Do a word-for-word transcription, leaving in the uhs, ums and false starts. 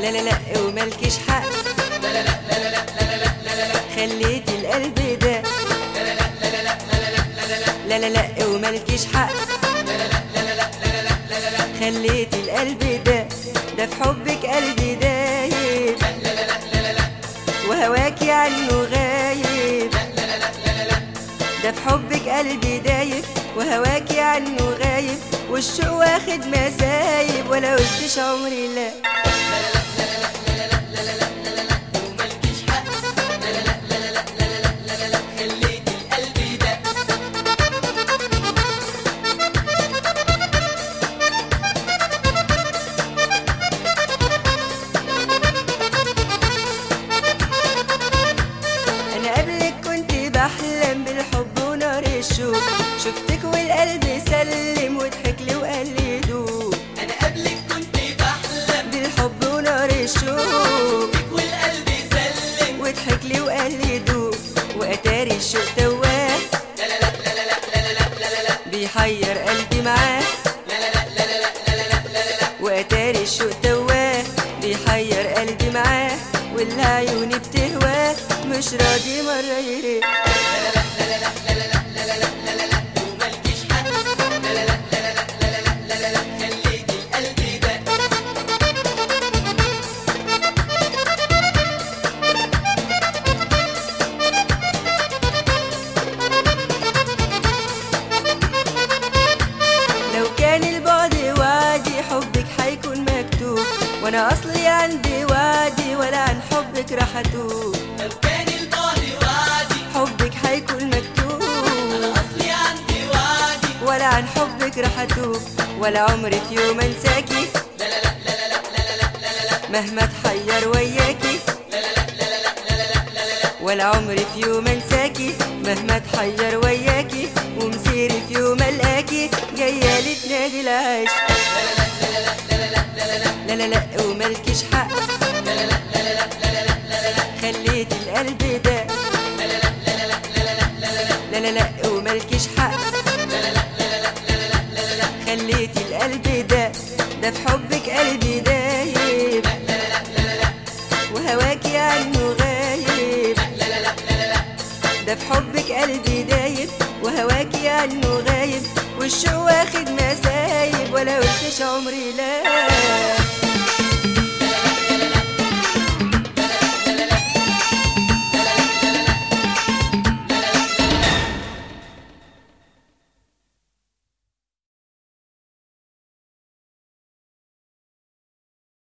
لا لا لا وملكش حق، لا لا لا لا لا لا لا لا لا خليت القلب ده، لا لا لا لا لا لا لا لا لا وملكش حق، خليت القلب ده، ده في حبك قلبي دايب، وهواكي عنه غايب، ده في حبك قلبي دايب وهواكي عنه غايب، والشوق واخد مسايب ولا قلتش عمري لا. بحلم بالحب ونار الشوق، شفتك والقلب سلم وضحك لي وقال لي دوب. انا قبلك كنت بحلم بالحب ونار الشوق، شفتك والقلب سلم وضحك لي وقال لي دوب، واتاري الشوق تواه، لا لا لا لا لا لا لا لا لا بيحير قلبي معاه، لا لا لا لا لا لا لا لا واتاري الشوق تواه، بيحير قلبي معاه، واللي عيوني بتهواه مش راضي مرة يريح. وانا اصلي عندي وعدي ولا عن حبك راح اتوب، لو كان الماضي وعدي حبك حيكون مكتوب، انا اصلي عندي وعدي ولا عن حبك راح اتوب، ولا عمري في يوم انساكي، لا لا لا لا لا لا لا لا لا مهما اتحير وياكي، لا لا لا لا لا لا لا لا ولا عمري في يوم انساكي، مهما اتحير وياكي، ومسيري في يوم القاكي، جايه لي تنادي العيش. لا لا لا وملكش حق، لا لا لا لا لا لا لا لا خليت القلب ده، لا لا لا لا لا لا لا لا لا وملكش حق، لا لا لا لا لا لا لا خليت القلب ده، ده في حبك قلبي دايب، وهواكي عنه غايب، ده في حبك قلبي دايب وهواكي عنه غايب، والشوق واخد مسايب ولا قلتش عمري لا.